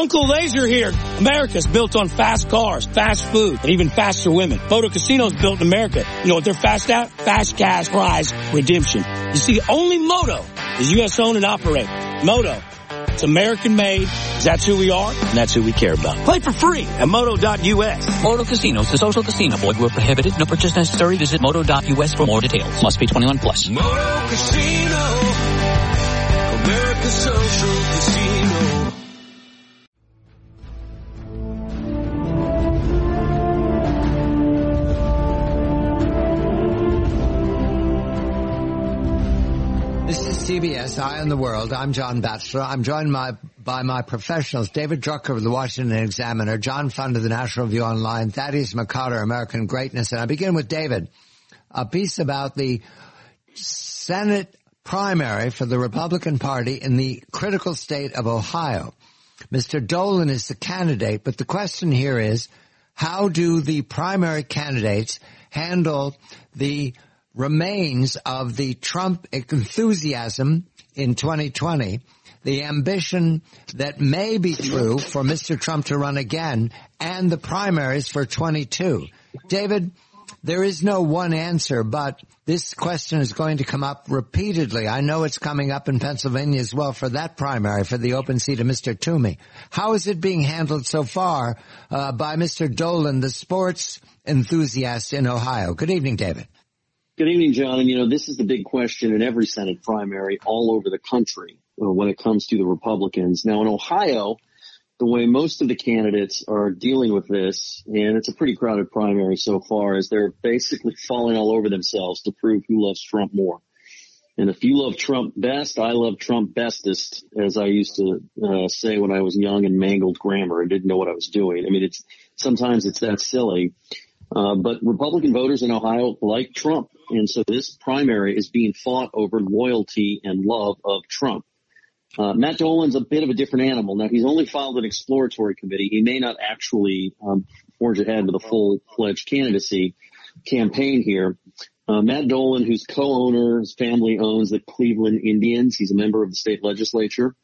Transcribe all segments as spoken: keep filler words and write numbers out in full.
Uncle Laser here. America's built on fast cars, fast food, and even faster women. Photo Casino's built in America. You know what they're fast at? Fast cash prize redemption. You see, only Moto is U S owned and operated. Moto. It's American made. That's who we are, and that's who we care about. Play for free at moto dot U S. Moto Casinos, the social casino. Void where prohibited. No purchase necessary. Visit moto dot U S for more details. Must be twenty-one plus. Moto Casino. America's social casino. This is C B S, Eye on the World. I'm John Batchelor. I'm joined my, by my professionals, David Drucker of the Washington Examiner, John Fund of the National Review Online, Thaddeus McCarter, American Greatness. And I begin with David, a piece about the Senate primary for the Republican Party in the critical state of Ohio. Mister Dolan is the candidate, but the question here is, how do the primary candidates handle the remains of the Trump enthusiasm in twenty twenty, the ambition that may be true for Mister Trump to run again, and the primaries for twenty-two. David, there is no one answer, but this question is going to come up repeatedly. I know it's coming up in Pennsylvania as well for that primary, for the open seat of Mister Toomey. How is it being handled so far uh, by Mister Dolan, the sports enthusiast in Ohio? Good evening, David. Good evening, John. And, you know, this is the big question in every Senate primary all over the country uh, when it comes to the Republicans. Now, in Ohio, the way most of the candidates are dealing with this, and it's a pretty crowded primary so far, is they're basically falling all over themselves to prove who loves Trump more. And if you love Trump best, I love Trump bestest, as I used to uh, say when I was young and mangled grammar and didn't know what I was doing. I mean, it's sometimes it's that silly. Uh, but Republican voters in Ohio like Trump. And so this primary is being fought over loyalty and love of Trump. Uh, Matt Dolan's a bit of a different animal. Now, he's only filed an exploratory committee. He may not actually um, forge ahead with a full-fledged candidacy campaign here. Uh, Matt Dolan, whose co-owner, his family owns the Cleveland Indians. He's a member of the state legislature.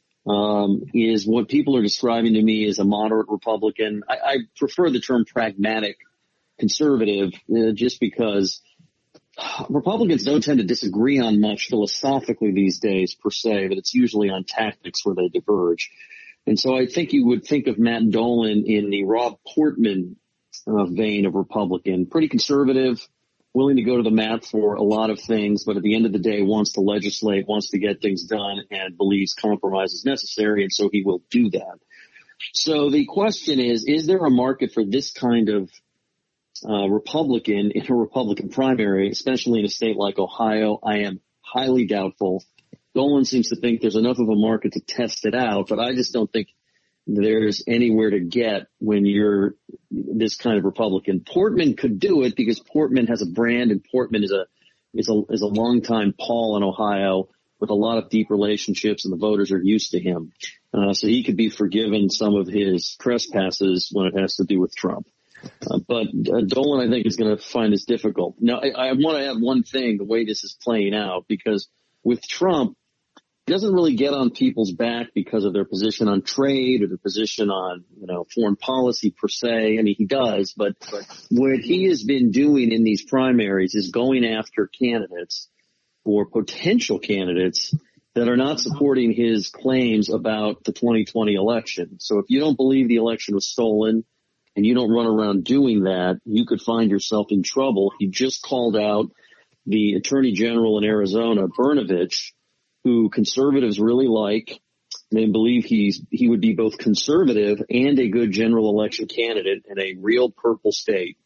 Um, is what people are describing to me as a moderate Republican. I, I prefer the term pragmatic conservative, uh, just because Republicans don't tend to disagree on much philosophically these days per se, but it's usually on tactics where they diverge. And so I think you would think of Matt Dolan in the Rob Portman uh, vein of Republican, pretty conservative, willing to go to the mat for a lot of things, but at the end of the day wants to legislate, wants to get things done, and believes compromise is necessary, and so he will do that. So the question is, is there a market for this kind of Uh, Republican in a Republican primary, especially in a state like Ohio? I am highly doubtful. Dolan seems to think there's enough of a market to test it out, but I just don't think there's anywhere to get when you're this kind of Republican. Portman could do it because Portman has a brand, and Portman is a is a is a longtime Paul in Ohio with a lot of deep relationships, and the voters are used to him. Uh, so he could be forgiven some of his trespasses when it has to do with Trump. Uh, but uh, Dolan, I think, is going to find this difficult. Now, I, I want to add one thing, the way this is playing out, because with Trump, he doesn't really get on people's back because of their position on trade or their position on, you know, foreign policy per se. I mean, he does, but, but what he has been doing in these primaries is going after candidates or potential candidates that are not supporting his claims about the twenty twenty election. So if you don't believe the election was stolen, and you don't run around doing that, you could find yourself in trouble. He just called out the Attorney General in Arizona, Brnovich, who conservatives really like. They believe he's he would be both conservative and a good general election candidate in a real purple state.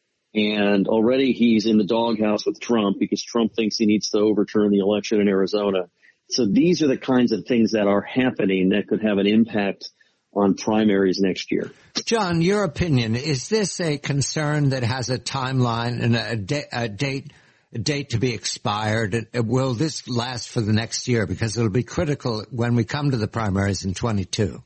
And already he's in the doghouse with Trump because Trump thinks he needs to overturn the election in Arizona. So these are the kinds of things that are happening that could have an impact on primaries next year. John, your opinion, is this a concern that has a timeline and a, da- a date a date to be expired? Will this last for the next year? Because it'll be critical when we come to the primaries in twenty-two.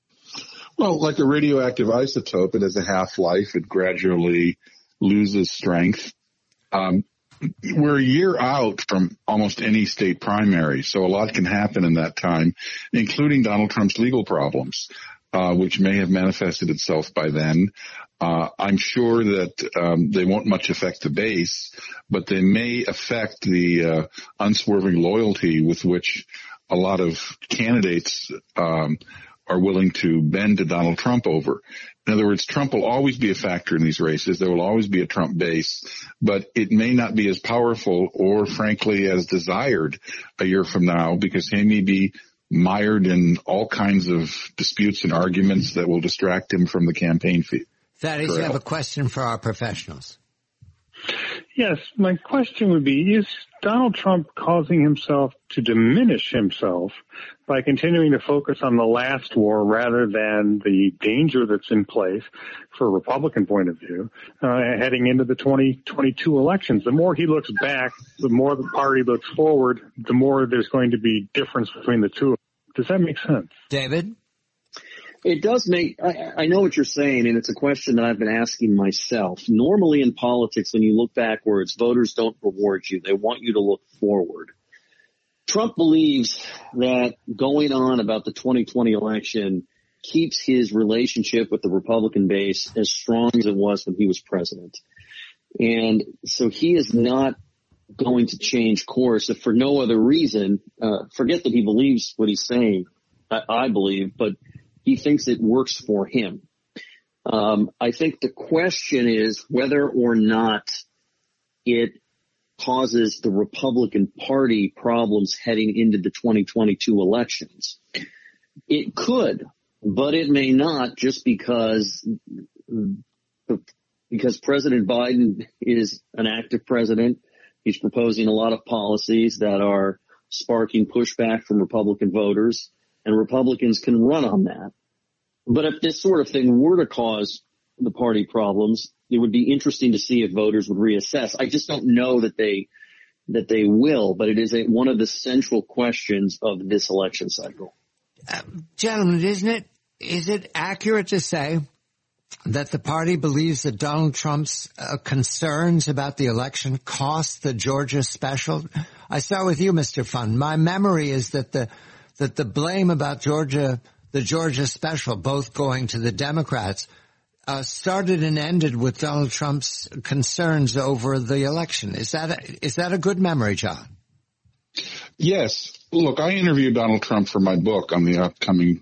Well, like a radioactive isotope, it has a half-life. It gradually loses strength. Um, we're a year out from almost any state primary, so a lot can happen in that time, including Donald Trump's legal problems. uh, which may have manifested itself by then. Uh, I'm sure that um, they won't much affect the base, but they may affect the uh, unswerving loyalty with which a lot of candidates um, are willing to bend to Donald Trump over. In other words, Trump will always be a factor in these races. There will always be a Trump base, but it may not be as powerful or, frankly, as desired a year from now because he may be mired in all kinds of disputes and arguments that will distract him from the campaign field. Thaddeus, you have a question for our professionals. Yes, my question would be, is Donald Trump causing himself to diminish himself by continuing to focus on the last war rather than the danger that's in place for a Republican point of view uh, heading into the twenty twenty-two elections? The more he looks back, the more the party looks forward, the more there's going to be difference between the two. Does that make sense? David? It does make, I, I know what you're saying, and it's a question that I've been asking myself. Normally in politics, when you look backwards, voters don't reward you. They want you to look forward. Trump believes that going on about the twenty twenty election keeps his relationship with the Republican base as strong as it was when he was president. And so he is not going to change course if for no other reason. Uh, forget that he believes what he's saying, I, I believe, but he thinks it works for him. Um, I think the question is whether or not it causes the Republican Party problems heading into the twenty twenty-two elections. It could, but it may not, just because because President Biden is an active president. He's proposing a lot of policies that are sparking pushback from Republican voters, and Republicans can run on that. But if this sort of thing were to cause the party problems, it would be interesting to see if voters would reassess. I just don't know that they that they will, but it is a, one of the central questions of this election cycle. Uh, gentlemen, isn't it is it accurate to say that the party believes that Donald Trump's uh, concerns about the election cost the Georgia special? I start with you, Mister Fund. My memory is that the that the blame about Georgia, the Georgia special, both going to the Democrats, uh, started and ended with Donald Trump's concerns over the election. Is that a, is that a good memory, John? Yes. Look, I interviewed Donald Trump for my book on the upcoming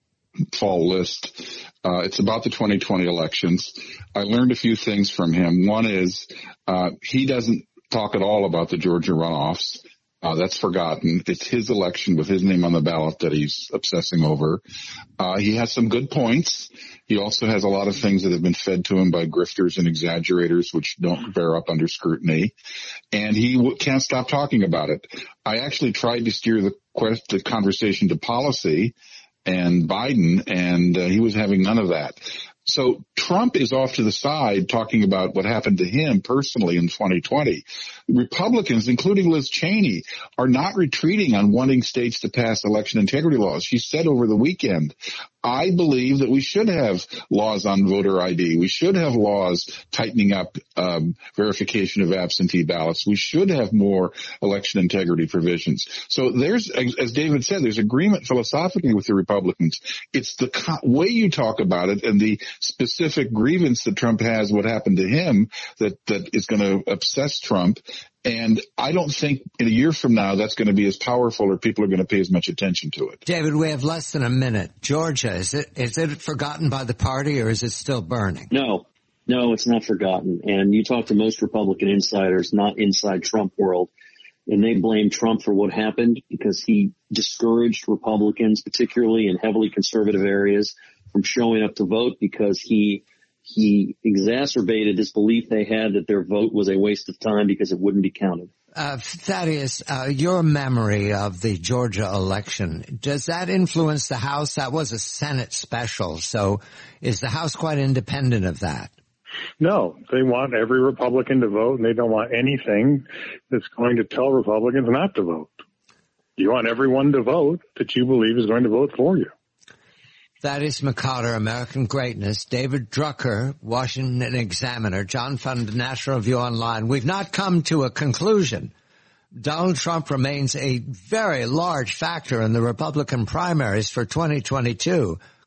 fall list. Uh, it's about the twenty twenty elections. I learned a few things from him. One is uh, he doesn't talk at all about the Georgia runoffs. Uh, that's forgotten. It's his election with his name on the ballot that he's obsessing over. Uh, he has some good points. He also has a lot of things that have been fed to him by grifters and exaggerators, which don't bear up under scrutiny. And he w- can't stop talking about it. I actually tried to steer the, quest- the conversation to policy and Biden, and uh, he was having none of that. So Trump is off to the side talking about what happened to him personally in twenty twenty. Republicans, including Liz Cheney, are not retreating on wanting states to pass election integrity laws. She said over the weekend, I believe that we should have laws on voter I D. We should have laws tightening up um, verification of absentee ballots. We should have more election integrity provisions. So there's, as David said, there's agreement philosophically with the Republicans. It's the co- way you talk about it and the specific grievance that Trump has, what happened to him, that, that is going to obsess Trump. And I don't think in a year from now that's going to be as powerful or people are going to pay as much attention to it. David, we have less than a minute. Georgia, is it is it forgotten by the party or is it still burning? No, no, it's not forgotten. And you talk to most Republican insiders, not inside Trump world, and they blame Trump for what happened because he discouraged Republicans, particularly in heavily conservative areas, from showing up to vote because he He exacerbated this belief they had that their vote was a waste of time because it wouldn't be counted. Uh, Thaddeus, uh, your memory of the Georgia election, does that influence the House? That was a Senate special, so is the House quite independent of that? No, they want every Republican to vote, and they don't want anything that's going to tell Republicans not to vote. You want everyone to vote that you believe is going to vote for you. Thaddeus McCotter, American Greatness, David Drucker, Washington Examiner, John Fund, National Review Online. We've not come to a conclusion. Donald Trump remains a very large factor in the Republican primaries for twenty twenty-two.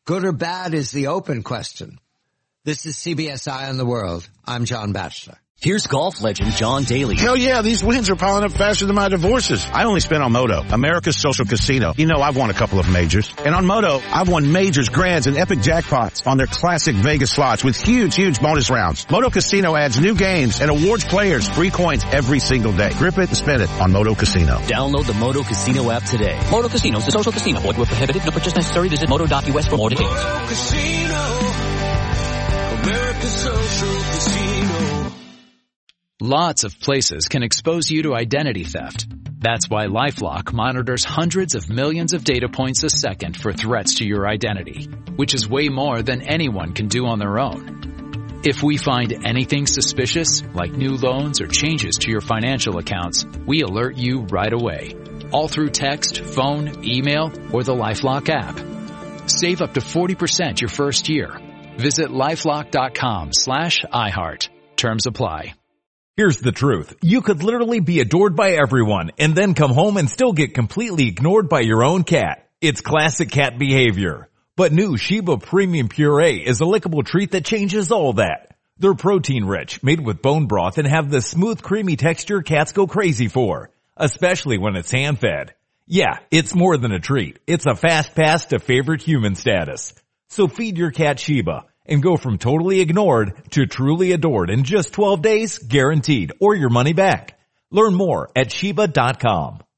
Good or bad is the open question. This is C B S Eye on the World. I'm John Batchelor. Here's golf legend John Daly. Hell yeah, these wins are piling up faster than my divorces. I only spent on Moto, America's social casino. You know, I've won a couple of majors. And on Moto, I've won majors, grands, and epic jackpots on their classic Vegas slots with huge, huge bonus rounds. Moto Casino adds new games and awards players free coins every single day. Grip it and spin it on Moto Casino. Download the Moto Casino app today. Moto Casino is a social casino. Void where prohibited. No purchase necessary. Visit moto dot U S for more details. Moto Casino, America's social casino. Lots of places can expose you to identity theft. That's why LifeLock monitors hundreds of millions of data points a second for threats to your identity, which is way more than anyone can do on their own. If we find anything suspicious, like new loans or changes to your financial accounts, we alert you right away, all through text, phone, email, or the LifeLock app. Save up to forty percent your first year. Visit lifelock.com slash iHeart. Terms apply. Here's the truth. You could literally be adored by everyone and then come home and still get completely ignored by your own cat. It's classic cat behavior. But new Sheba Premium Puree is a lickable treat that changes all that. They're protein rich, made with bone broth, and have the smooth, creamy texture cats go crazy for, especially when it's hand-fed. Yeah, it's more than a treat. It's a fast pass to favorite human status. So feed your cat Sheba and go from totally ignored to truly adored in just twelve days, guaranteed, or your money back. Learn more at Sheba dot com.